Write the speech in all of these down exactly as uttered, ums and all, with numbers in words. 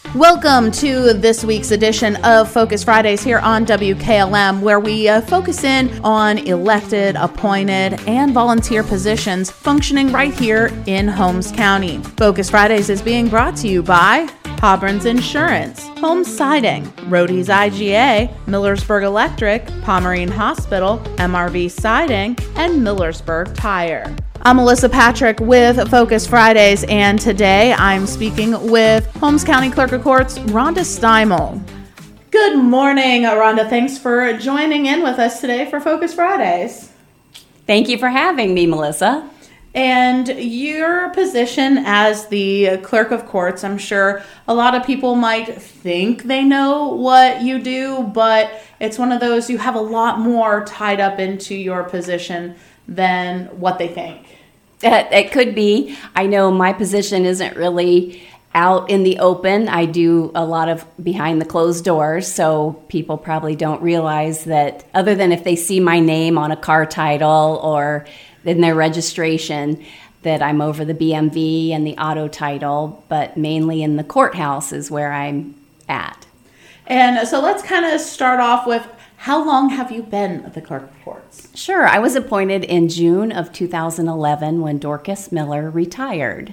Welcome to this week's edition of Focus Fridays here on W K L M, where we uh, focus in on elected, appointed, and volunteer positions functioning right here in Holmes County. Focus Fridays is being brought to you by Hobron's Insurance, Holmes Siding, Roady's I G A, Millersburg Electric, Pomerene Hospital, M R V Siding, and Millersburg Tire. I'm Melissa Patrick with Focus Fridays, and today I'm speaking with Holmes County Clerk of Courts, Rhonda Steimel. Good morning, Rhonda. Thanks for joining in with us today for Focus Fridays. Thank you for having me, Melissa. And your position as the Clerk of Courts, I'm sure a lot of people might think they know what you do, but it's one of those, you have a lot more tied up into your position than what they think. Uh, it could be. I know my position isn't really out in the open. I do a lot of behind the closed doors, so people probably don't realize that, other than if they see my name on a car title or in their registration, that I'm over the B M V and the auto title, but mainly in the courthouse is where I'm at. And so let's kind of start off with, how long have you been the Clerk of Courts? Sure. I was appointed in June of two thousand eleven when Dorcas Miller retired,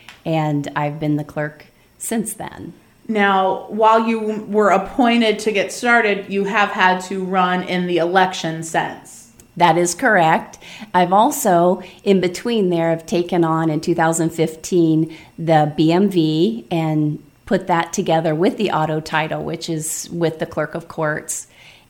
and I've been the clerk since then. Now, while you were appointed to get started, you have had to run in the election sense. That is correct. I've also, in between there, have taken on in two thousand fifteen the B M V and put that together with the auto title, which is with the Clerk of Courts.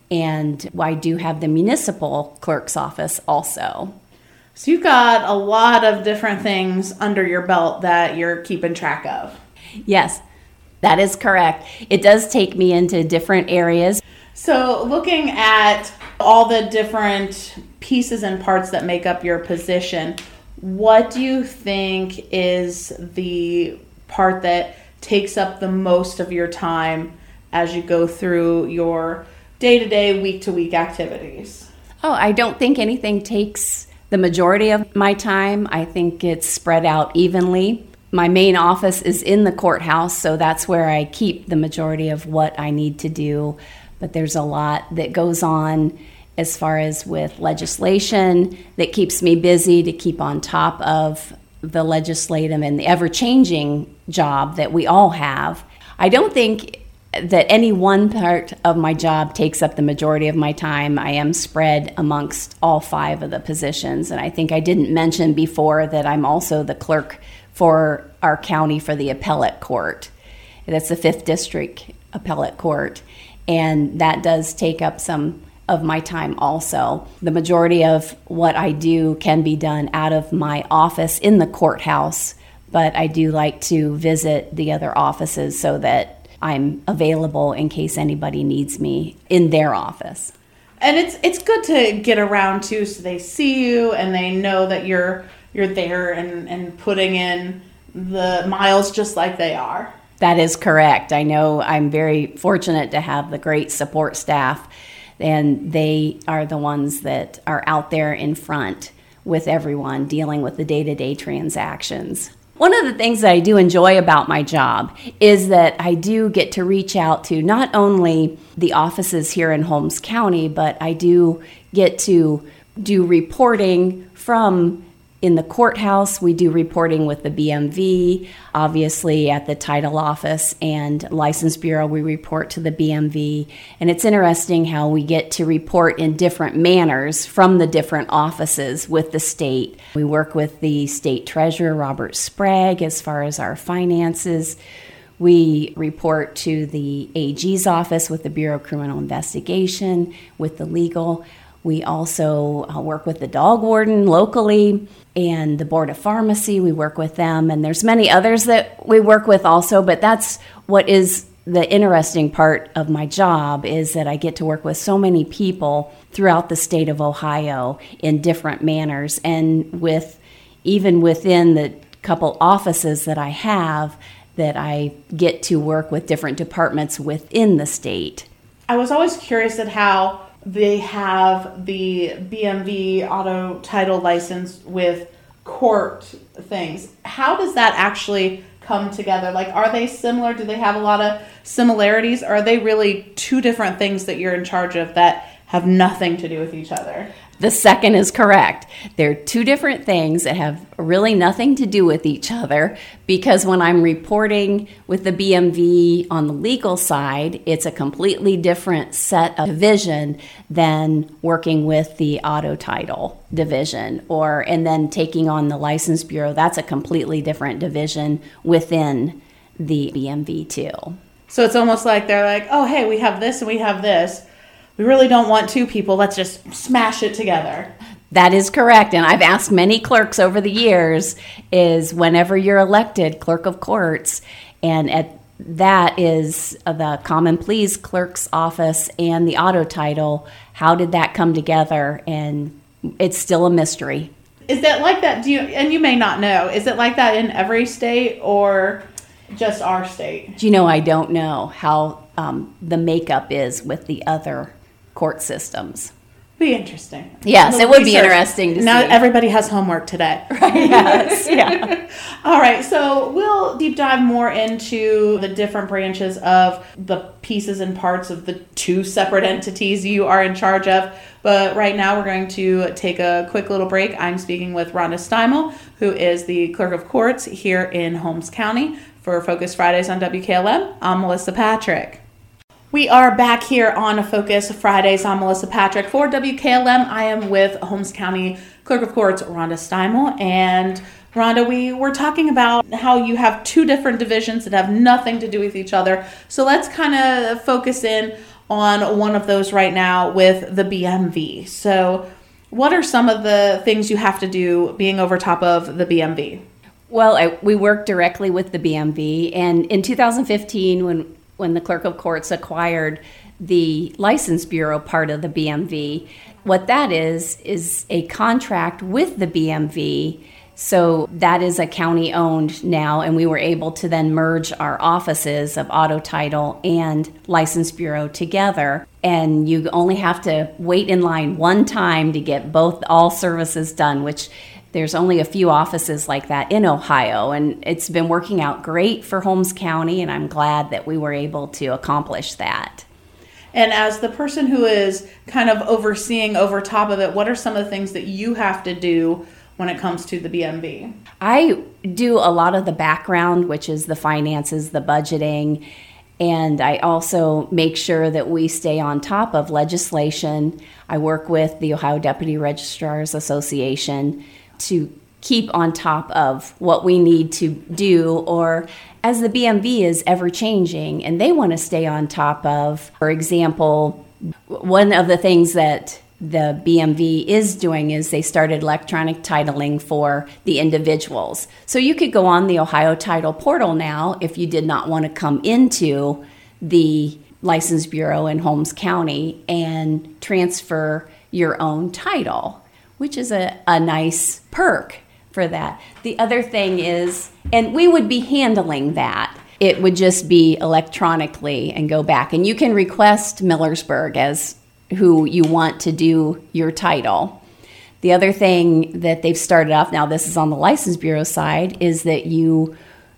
And I do have the municipal clerk's office also. So you've got a lot of different things under your belt that you're keeping track of. Yes, that is correct. It does take me into different areas. So looking at all the different pieces and parts that make up your position, what do you think is the part that takes up the most of your time as you go through your day-to-day, week-to-week activities? Oh, I don't think anything takes the majority of my time. I think it's spread out evenly. My main office is in the courthouse, so that's where I keep the majority of what I need to do. But there's a lot that goes on as far as with legislation that keeps me busy to keep on top of the legislative and the ever-changing job that we all have. I don't think that any one part of my job takes up the majority of my time. I am spread amongst all five of the positions. And I think I didn't mention before that I'm also the clerk for our county for the appellate court. That's the fifth District Appellate Court. And that does take up some of my time also. The majority of what I do can be done out of my office in the courthouse, but I do like to visit the other offices so that I'm available in case anybody needs me in their office. And it's it's good to get around too, so they see you and they know that you're you're there and, and putting in the miles just like they are. That is correct. I know I'm very fortunate to have the great support staff, and they are the ones that are out there in front with everyone dealing with the day-to-day transactions. One of the things that I do enjoy about my job is that I do get to reach out to not only the offices here in Holmes County, but I do get to do reporting from in the courthouse. We do reporting with the B M V, obviously at the title office and license bureau, we report to the B M V. And it's interesting how we get to report in different manners from the different offices with the state. We work with the state treasurer, Robert Sprague, as far as our finances. We report to the A G's office with the Bureau of Criminal Investigation, with the legal. We also uh, work with the dog warden locally and the Board of Pharmacy. We work with them, and there's many others that we work with also, but that's what is the interesting part of my job, is that I get to work with so many people throughout the state of Ohio in different manners, and with even within the couple offices that I have, that I get to work with different departments within the state. I was always curious at how they have the B M V auto title license with court things. How does that actually come together? Like, are they similar? Do they have a lot of similarities? Or are they really two different things that you're in charge of that have nothing to do with each other? The second is correct. They're two different things that have really nothing to do with each other, because when I'm reporting with the B M V on the legal side, it's a completely different set of division than working with the auto title division, or and then taking on the License Bureau. That's a completely different division within the B M V too. So it's almost like they're like, oh, hey, we have this and we have this. We really don't want two people. Let's just smash it together. That is correct. And I've asked many clerks over the years, is whenever you're elected clerk of courts, and at that is the Common Pleas clerk's office and the auto title, how did that come together? And it's still a mystery. Is that like that? Do you, and you may not know, is it like that in every state or just our state? Do you know, I don't know how um, the makeup is with the other court systems. Be interesting. Yes, it would research. Be interesting to now see. Now everybody has homework today. Right, yes, yeah. All right, so we'll deep dive more into the different branches of the pieces and parts of the two separate entities you are in charge of. But right now we're going to take a quick little break. I'm speaking with Rhonda Steimel, who is the Clerk of Courts here in Holmes County for Focus Fridays on W K L M. I'm Melissa Patrick. We are back here on Focus Fridays. I'm Melissa Patrick for W K L M. I am with Holmes County Clerk of Courts, Rhonda Steimel. And Rhonda, we were talking about how you have two different divisions that have nothing to do with each other. So let's kind of focus in on one of those right now with the B M V. So what are some of the things you have to do being over top of the B M V? Well, I, we work directly with the B M V. And in two thousand fifteen, when when the Clerk of Courts acquired the License Bureau part of the B M V. What that is, is a contract with the B M V. So that is a county owned now, and we were able to then merge our offices of Auto Title and License Bureau together. And you only have to wait in line one time to get both all services done, which there's only a few offices like that in Ohio, and it's been working out great for Holmes County, and I'm glad that we were able to accomplish that. And as the person who is kind of overseeing over top of it, what are some of the things that you have to do when it comes to the B M V? I do a lot of the background, which is the finances, the budgeting, and I also make sure that we stay on top of legislation. I work with the Ohio Deputy Registrars Association to keep on top of what we need to do, or as the B M V is ever changing and they want to stay on top of. For example, one of the things that the B M V is doing is they started electronic titling for the individuals. So you could go on the Ohio Title portal now if you did not want to come into the License Bureau in Holmes County and transfer your own title, which is a, a nice perk for that. The other thing is, and we would be handling that, it would just be electronically and go back. And you can request Millersburg as who you want to do your title. The other thing that they've started off, now this is on the License Bureau side, is that you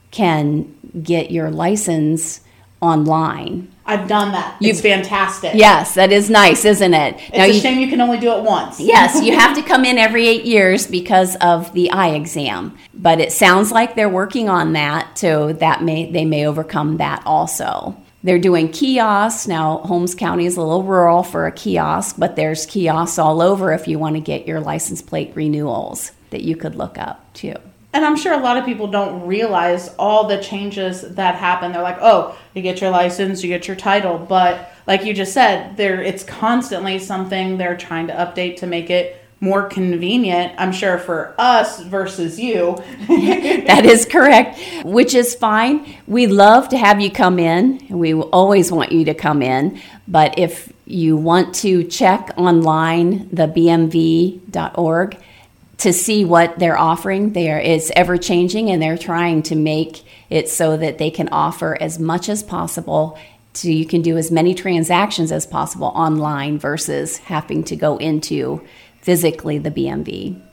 can get your license online. I've done that. It's You've, fantastic. Yes, that is nice, isn't it? It's now a you, shame you can only do it once. Yes, you have to come in every eight years because of the eye exam. But it sounds like they're working on that, so that may they may overcome that also. They're doing kiosks. Now, Holmes County is a little rural for a kiosk, but there's kiosks all over if you want to get your license plate renewals that you could look up too. And I'm sure a lot of people don't realize all the changes that happen. They're like, oh, you get your license, you get your title. But like you just said, there it's constantly something they're trying to update to make it more convenient, I'm sure, for us versus you. That is correct, which is fine. We love to have you come in, and we always want you to come in. But if you want to check online, the b m v dot org, to see what they're offering, there it's ever changing, and they're trying to make it so that they can offer as much as possible. So you can do as many transactions as possible online versus having to go into physically the B M V.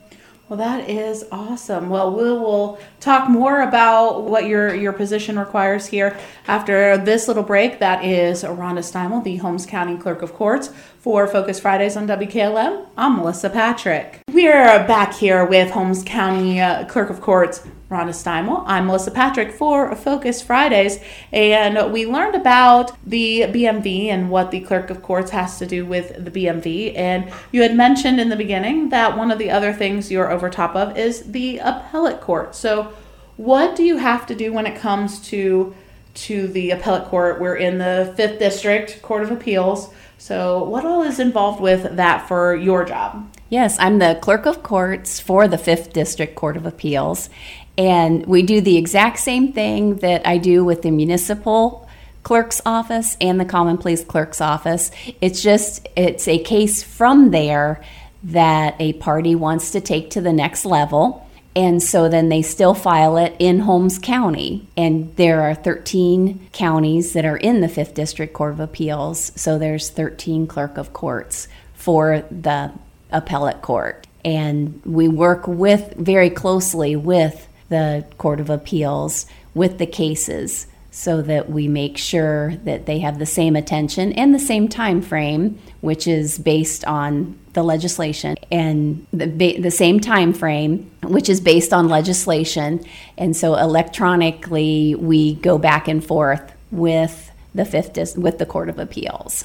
Well, that is awesome. Well, we will talk more about what your, your position requires here after this little break. That is Rhonda Steimel, the Holmes County Clerk of Courts, for Focus Fridays on W K L M. I'm Melissa Patrick. We are back here with Holmes County uh, Clerk of Courts, Rhonda Steimel. I'm Melissa Patrick for Focus Fridays, and we learned about the B M V and what the Clerk of Courts has to do with the B M V, and you had mentioned in the beginning that one of the other things you're over top of is the appellate court. So what do you have to do when it comes to to the appellate court? We're in the fifth District Court of Appeals, so what all is involved with that for your job? Yes, I'm the Clerk of Courts for the fifth District Court of Appeals. And we do the exact same thing that I do with the municipal clerk's office and the common pleas clerk's office. It's just, it's a case from there that a party wants to take to the next level. And so then they still file it in Holmes County. And there are thirteen counties that are in the fifth District Court of Appeals. So there's thirteen clerk of courts for the appellate court. And we work with very closely with the Court of Appeals with the cases so that we make sure that they have the same attention and the same time frame, which is based on the legislation, and the, the same time frame, which is based on legislation. And so electronically, we go back and forth with the fifth dis- with the Court of Appeals.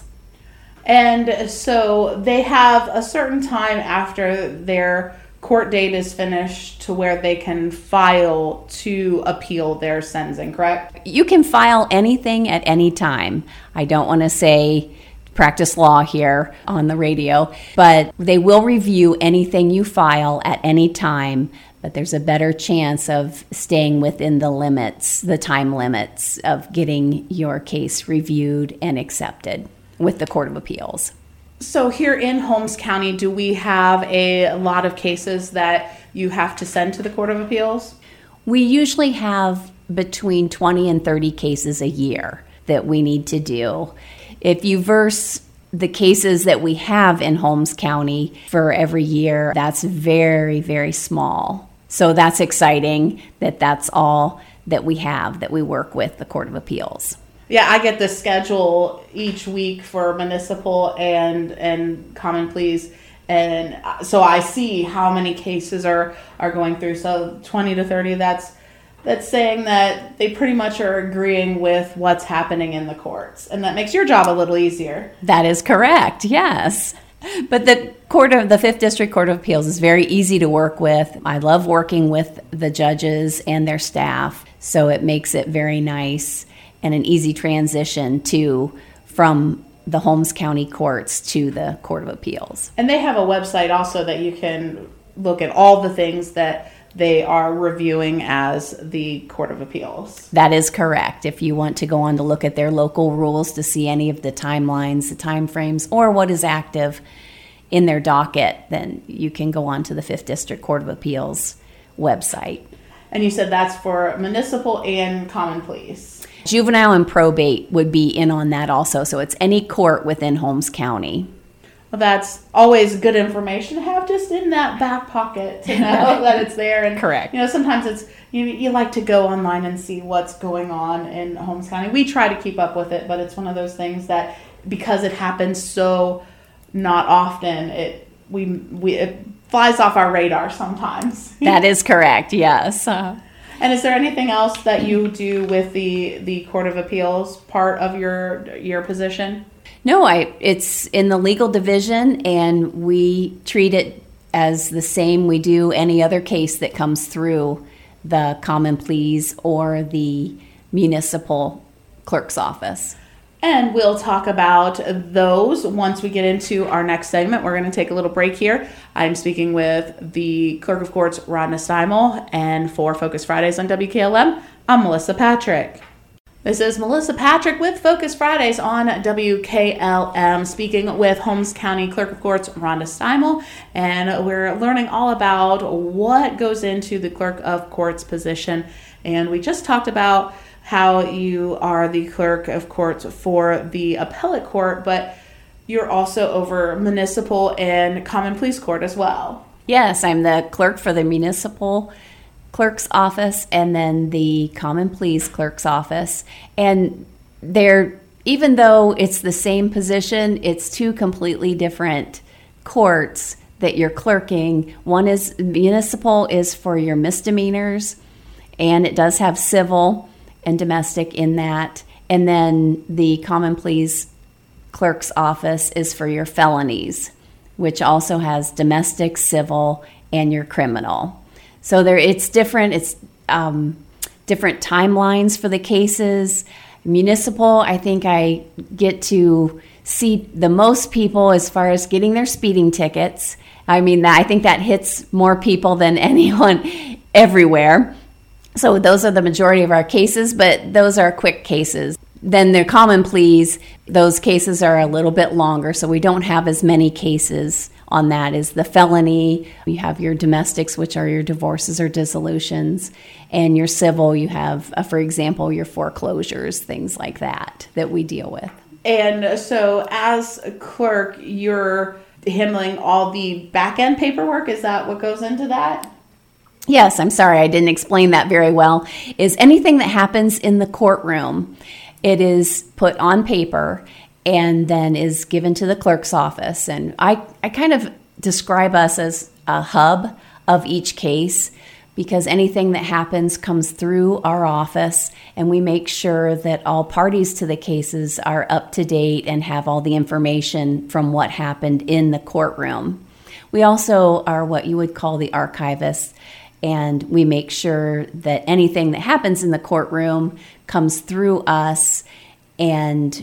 And so they have a certain time after their court date is finished to where they can file to appeal their sentencing, correct? You can file anything at any time. I don't want to say practice law here on the radio, but they will review anything you file at any time, but there's a better chance of staying within the limits, the time limits of getting your case reviewed and accepted with the Court of Appeals. So here in Holmes County, do we have a lot of cases that you have to send to the Court of Appeals? We usually have between twenty and thirty cases a year that we need to do. If you verse the cases that we have in Holmes County for every year, that's very, very small. So that's exciting that that's all that we have, that we work with the Court of Appeals. Yeah, I get the schedule each week for municipal and and common pleas, and so I see how many cases are, are going through. So twenty to thirty, that's that's saying that they pretty much are agreeing with what's happening in the courts, and that makes your job a little easier. That is correct, yes. But the court of the fifth District Court of Appeals is very easy to work with. I love working with the judges and their staff, so it makes it very nice and an easy transition to from the Holmes County courts to the Court of Appeals. And they have a website also that you can look at all the things that they are reviewing as the Court of Appeals. That is correct. If you want to go on to look at their local rules to see any of the timelines, the timeframes, or what is active in their docket, then you can go on to the fifth District Court of Appeals website. And you said that's for municipal and common pleas. Juvenile and probate would be in on that also. So it's any court within Holmes County. Well, that's always good information to have just in that back pocket to know that it's there. And correct. You know, sometimes it's you you like to go online and see what's going on in Holmes County. We try to keep up with it, but it's one of those things that because it happens so not often, it we we it flies off our radar sometimes. That is correct. Yes. Uh, And is there anything else that you do with the, the Court of Appeals part of your your position? No, I it's in the legal division, and we treat it as the same we do any other case that comes through the common pleas or the municipal clerk's office. And we'll talk about those once we get into our next segment. We're going to take a little break here. I'm speaking with the Clerk of Courts, Rhonda Steimel, and for Focus Fridays on W K L M, I'm Melissa Patrick. This is Melissa Patrick with Focus Fridays on W K L M, speaking with Holmes County Clerk of Courts, Rhonda Steimel, and we're learning all about what goes into the Clerk of Courts position. And we just talked about how you are the Clerk of Courts for the appellate court, but you're also over municipal and common pleas court as well. Yes, I'm the clerk for the municipal clerk's office and then the common pleas clerk's office. And they're, even though it's the same position, it's two completely different courts that you're clerking. One is municipal is for your misdemeanors, and it does have civil and domestic in that. And then the common pleas clerk's office is for your felonies, which also has domestic, civil, and your criminal. So there, it's different. It's um, different timelines for the cases. Municipal, I think I get to see the most people as far as getting their speeding tickets. I mean, I think that hits more people than anyone everywhere. So those are the majority of our cases, but those are quick cases. Then their common pleas, those cases are a little bit longer, so we don't have as many cases on that as the felony. You have your domestics, which are your divorces or dissolutions, and your civil, you have, uh, for example, your foreclosures, things like that, that we deal with. And so as a clerk, you're handling all the back-end paperwork? Is that what goes into that? Yes, I'm sorry, I didn't explain that very well. Is anything that happens in the courtroom, it is put on paper and then is given to the clerk's office. And I, I kind of describe us as a hub of each case, because anything that happens comes through our office, and we make sure that all parties to the cases are up to date and have all the information from what happened in the courtroom. We also are what you would call the archivists, and we make sure that anything that happens in the courtroom comes through us and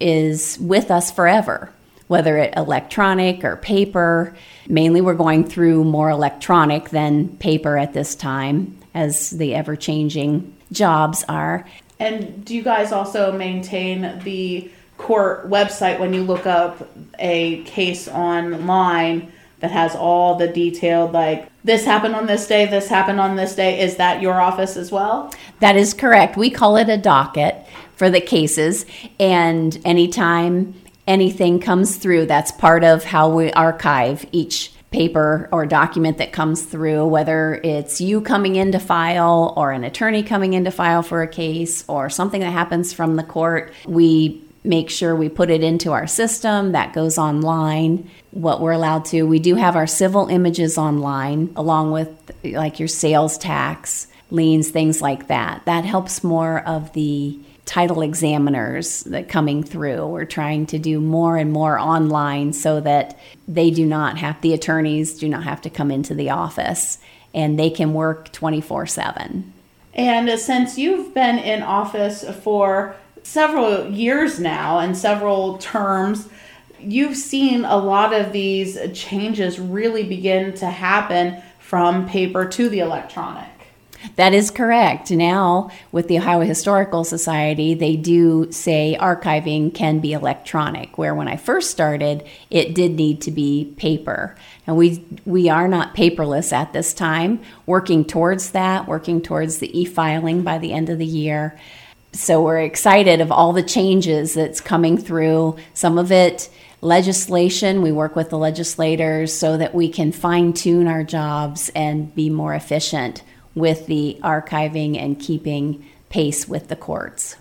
is with us forever, whether it electronic or paper. Mainly we're going through more electronic than paper at this time, as the ever-changing jobs are. And do you guys also maintain the court website when you look up a case online that has all the detailed, like, this happened on this day, this happened on this day? Is that your office as well? That is correct. We call it a docket for the cases, and anytime anything comes through, that's part of how we archive each paper or document that comes through, whether it's you coming in to file or an attorney coming in to file for a case or something that happens from the court. We make sure we put it into our system that goes online, what we're allowed to. We do have our civil images online, along with like your sales tax, liens, things like that. That helps more of the title examiners that coming through. We're trying to do more and more online so that they do not have, the attorneys do not have to come into the office, and they can work twenty-four seven. And since you've been in office for several years now and several terms, you've seen a lot of these changes really begin to happen from paper to the electronic. That is correct. Now, with the Ohio Historical Society, they do say archiving can be electronic, where when I first started, it did need to be paper. And we we are not paperless at this time, working towards that, working towards the e-filing by the end of the year. So we're excited of all the changes that's coming through. Some of it legislation, we work with the legislators so that we can fine-tune our jobs and be more efficient with the archiving and keeping pace with the courts.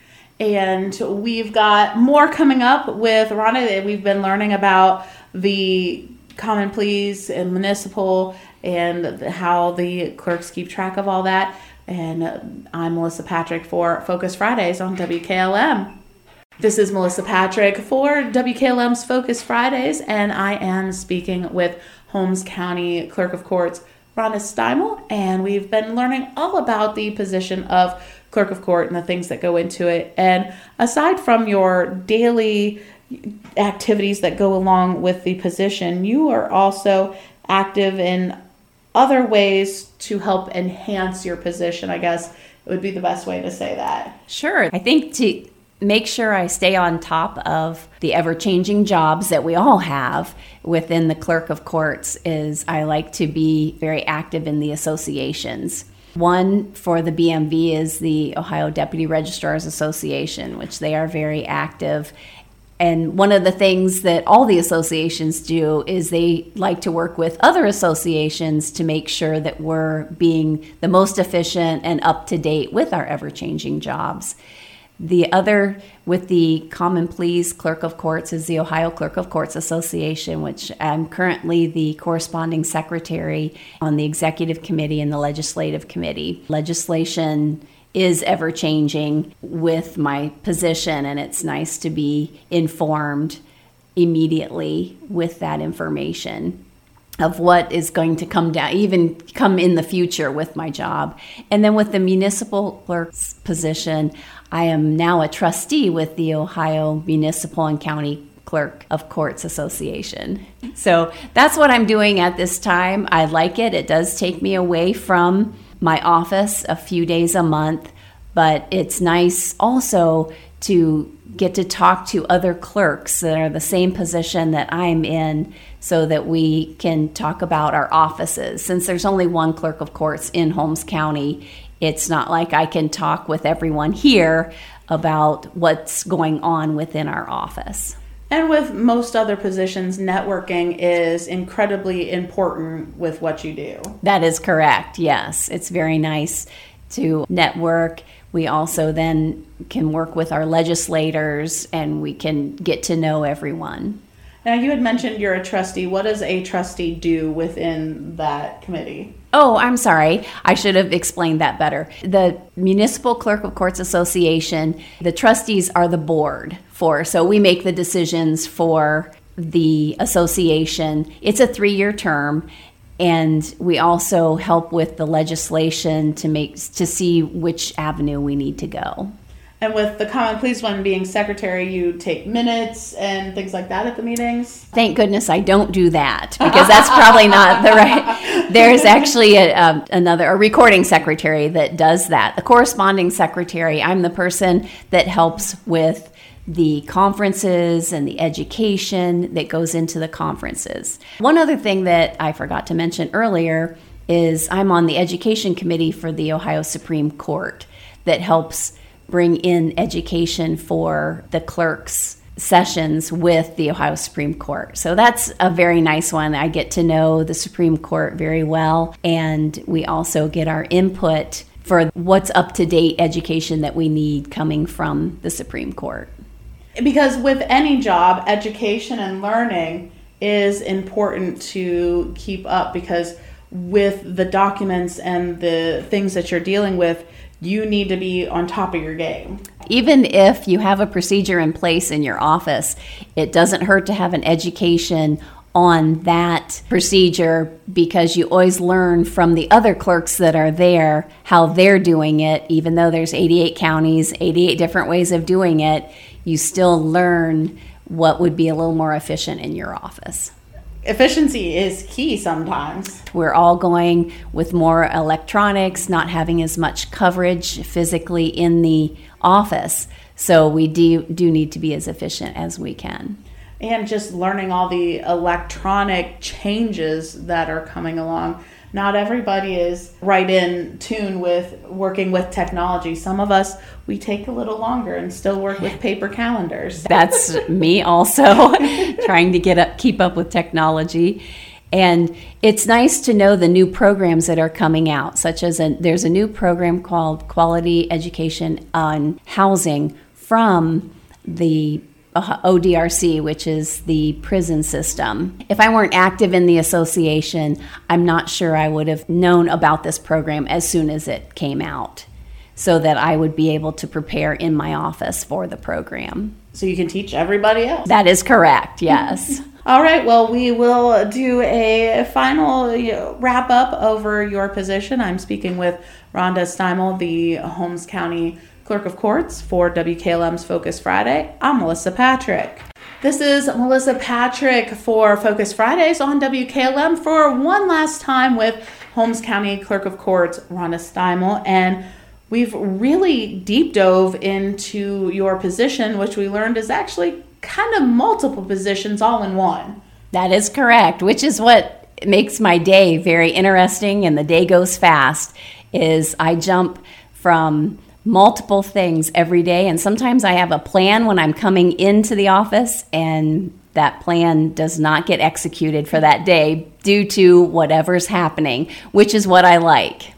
And we've got more coming up with Rhonda. We've been learning about the common pleas and municipal and how the clerks keep track of all that. And I'm Melissa Patrick for Focus Fridays on W K L M. This is Melissa Patrick for W K L M's Focus Fridays, and I am speaking with Holmes County Clerk of Courts, Rhonda Steimel, and we've been learning all about the position of Clerk of Court and the things that go into it. And aside from your daily activities that go along with the position, you are also active in other ways to help enhance your position, I guess it would be the best way to say that. Sure. I think to make sure I stay on top of the ever-changing jobs that we all have within the Clerk of Courts is I like to be very active in the associations. One for the B M V is the Ohio Deputy Registrars Association, which they are very active. And one of the things that all the associations do is they like to work with other associations to make sure that we're being the most efficient and up to date with our ever-changing jobs. The other, with the Common Pleas Clerk of Courts, is the Ohio Clerk of Courts Association, which I'm currently the corresponding secretary on the executive committee and the legislative committee. Legislation is ever changing with my position, and it's nice to be informed immediately with that information of what is going to come down, even come in the future with my job. And then with the municipal clerk's position, I am now a trustee with the Ohio Municipal and County Clerk of Courts Association. So that's what I'm doing at this time. I like it. It does take me away from my office a few days a month, but it's nice also to get to talk to other clerks that are the same position that I'm in so that we can talk about our offices. Since there's only one clerk of courts in Holmes County, it's not like I can talk with everyone here about what's going on within our office. And with most other positions, networking is incredibly important with what you do. That is correct, yes. It's very nice to network. We also then can work with our legislators and we can get to know everyone. Now, you had mentioned you're a trustee. What does a trustee do within that committee? Oh, I'm sorry. I should have explained that better. The Municipal Clerk of Courts Association, the trustees are the board for, so we make the decisions for the association. It's a three-year term, and we also help with the legislation to make to see which avenue we need to go. And with the Common Pleas one being secretary, you take minutes and things like that at the meetings? Thank goodness I don't do that, because that's probably not the right... There's actually a, a, another, a recording secretary that does that. The corresponding secretary, I'm the person that helps with the conferences and the education that goes into the conferences. One other thing that I forgot to mention earlier is I'm on the education committee for the Ohio Supreme Court that helps bring in education for the clerks' sessions with the Ohio Supreme Court. So that's a very nice one. I get to know the Supreme Court very well, and we also get our input for what's up-to-date education that we need coming from the Supreme Court. Because with any job, education and learning is important to keep up, because with the documents and the things that you're dealing with, you need to be on top of your game. Even if you have a procedure in place in your office, it doesn't hurt to have an education on that procedure, because you always learn from the other clerks that are there how they're doing it. Even though there's eighty-eight counties, eighty-eight different ways of doing it, you still learn what would be a little more efficient in your office. Efficiency is key sometimes. We're all going with more electronics, not having as much coverage physically in the office. So we do, do need to be as efficient as we can. And just learning all the electronic changes that are coming along. Not everybody is right in tune with working with technology. Some of us, we take a little longer and still work with paper calendars. That's me also, trying to get up, keep up with technology. And it's nice to know the new programs that are coming out, such as a, there's a new program called Quality Education on Housing from the O D R C, which is the prison system. If I weren't active in the association, I'm not sure I would have known about this program as soon as it came out, so that I would be able to prepare in my office for the program. So you can teach everybody else. That is correct, yes. All right, well, we will do a final you know, wrap up over your position. I'm speaking with Rhonda Steimel, the Holmes County Clerk of Courts for W K L M's Focus Friday. I'm Melissa Patrick. This is Melissa Patrick for Focus Fridays on W K L M for one last time with Holmes County Clerk of Courts, Rhonda Steimel. And we've really deep dove into your position, which we learned is actually kind of multiple positions all in one. That is correct, which is what makes my day very interesting, and the day goes fast, is I jump from multiple things every day, and sometimes I have a plan when I'm coming into the office, and that plan does not get executed for that day due to whatever's happening, which is what I like.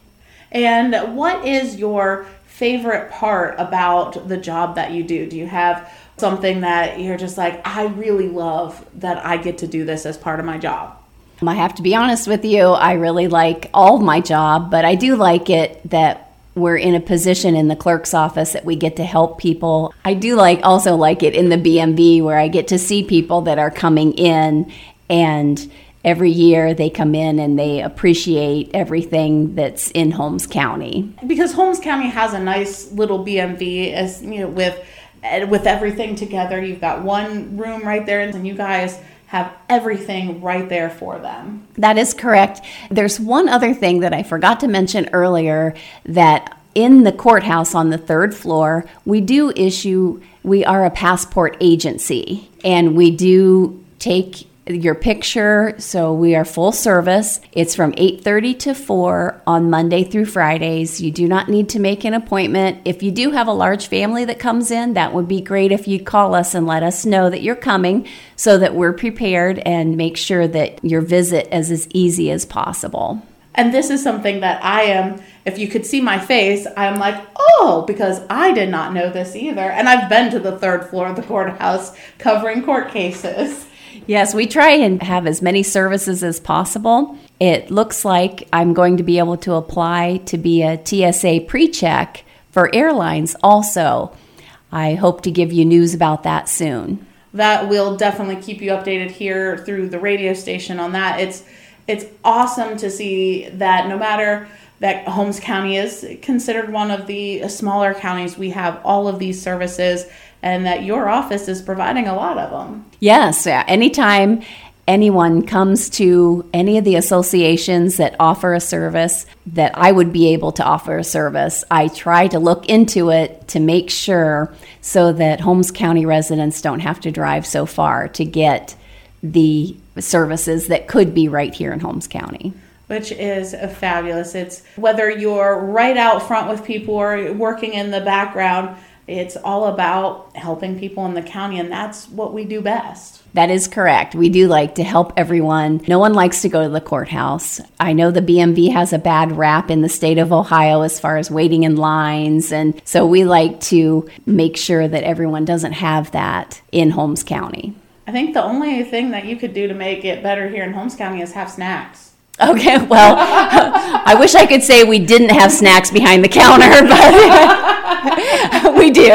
And what is your favorite part about the job that you do? Do you have something that you're just like, I really love that I get to do this as part of my job? I have to be honest with you, I really like all of my job, but I do like it that we're in a position in the clerk's office that we get to help people. I do like also like it in the B M V where I get to see people that are coming in, and every year they come in and they appreciate everything that's in Holmes County. Because Holmes County has a nice little B M V, as you know, with with everything together. You've got one room right there, and you guys have everything right there for them. That is correct. There's one other thing that I forgot to mention earlier, that in the courthouse on the third floor, we do issue, we are a passport agency, and we do take your picture, so we are full service. It's from eight thirty to four on Monday through Fridays. You do not need to make an appointment. If you do have a large family that comes in, that would be great if you'd call us and let us know that you're coming so that we're prepared and make sure that your visit is as easy as possible. And this is something that I am, if you could see my face, I'm like, oh, because I did not know this either. And I've been to the third floor of the courthouse covering court cases. Yes, we try and have as many services as possible. It looks like I'm going to be able to apply to be a T S A pre-check for airlines also. I hope to give you news about that soon. That will definitely keep you updated here through the radio station on that. It's it's awesome to see that no matter that Holmes County is considered one of the smaller counties, we have all of these services, and that your office is providing a lot of them. Yes, anytime anyone comes to any of the associations that offer a service, that I would be able to offer a service, I try to look into it to make sure so that Holmes County residents don't have to drive so far to get the services that could be right here in Holmes County. Which is fabulous. It's whether you're right out front with people or working in the background, it's all about helping people in the county, and that's what we do best. That is correct. We do like to help everyone. No one likes to go to the courthouse. I know the B M V has a bad rap in the state of Ohio as far as waiting in lines, and so we like to make sure that everyone doesn't have that in Holmes County. I think the only thing that you could do to make it better here in Holmes County is have snacks. Okay, well, I wish I could say we didn't have snacks behind the counter, but we do.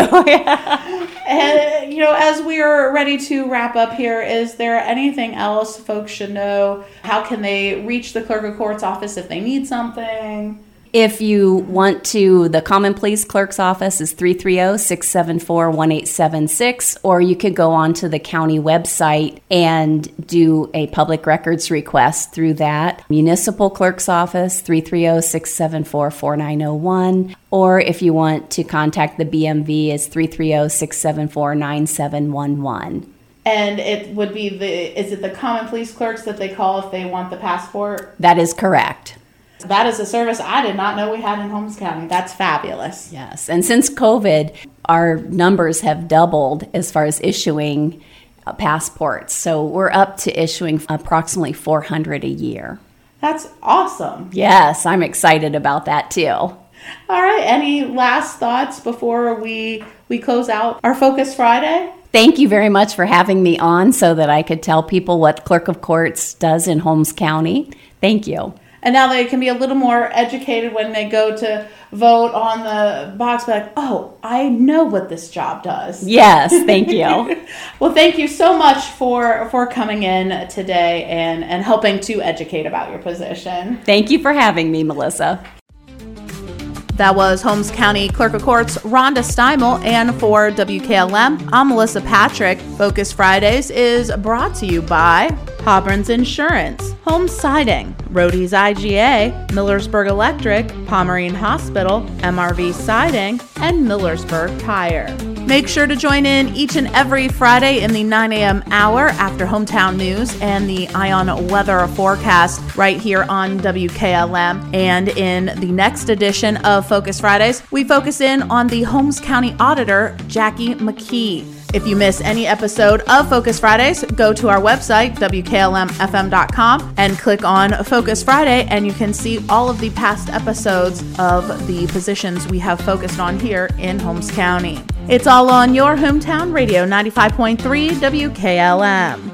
And, you know, as we're ready to wrap up here, is there anything else folks should know? How can they reach the Clerk of Court's office if they need something? If you want to, the Common Pleas Clerk's office is three three zero, six seven four, one eight seven six, or you could go on to the county website and do a public records request through that. Municipal Clerk's office, three three zero, six seven four, four nine zero one, or if you want to contact the B M V, is three three zero, six seven four, nine seven one one. And it would be the, is it the Common Pleas Clerks that they call if they want the passport? That is correct. That is a service I did not know we had in Holmes County. That's fabulous. Yes, and since COVID, our numbers have doubled as far as issuing uh, passports. So we're up to issuing approximately four hundred a year. That's awesome. Yes, I'm excited about that too. All right, any last thoughts before we we close out our Focus Friday? Thank you very much for having me on so that I could tell people what Clerk of Courts does in Holmes County. Thank you. And now they can be a little more educated when they go to vote on the box, like, oh, I know what this job does. Yes, thank you. Well, thank you so much for, for coming in today and, and helping to educate about your position. Thank you for having me, Melissa. That was Holmes County Clerk of Courts Rhonda Steimel, and for W K L M, I'm Melissa Patrick. Focus Fridays is brought to you by Hobron's Insurance, Home Siding, Rody's I G A, Millersburg Electric, Pomerene Hospital, M R V Siding, and Millersburg Tire. Make sure to join in each and every Friday in the nine a.m. hour after Hometown News and the Ion Weather Forecast right here on W K L M. And in the next edition of Focus Fridays, we focus in on the Holmes County Auditor, Jackie McKee. If you miss any episode of Focus Fridays, go to our website, W K L M F M dot com, and click on Focus Friday, and you can see all of the past episodes of the positions we have focused on here in Holmes County. It's all on your hometown radio, ninety-five point three W K L M.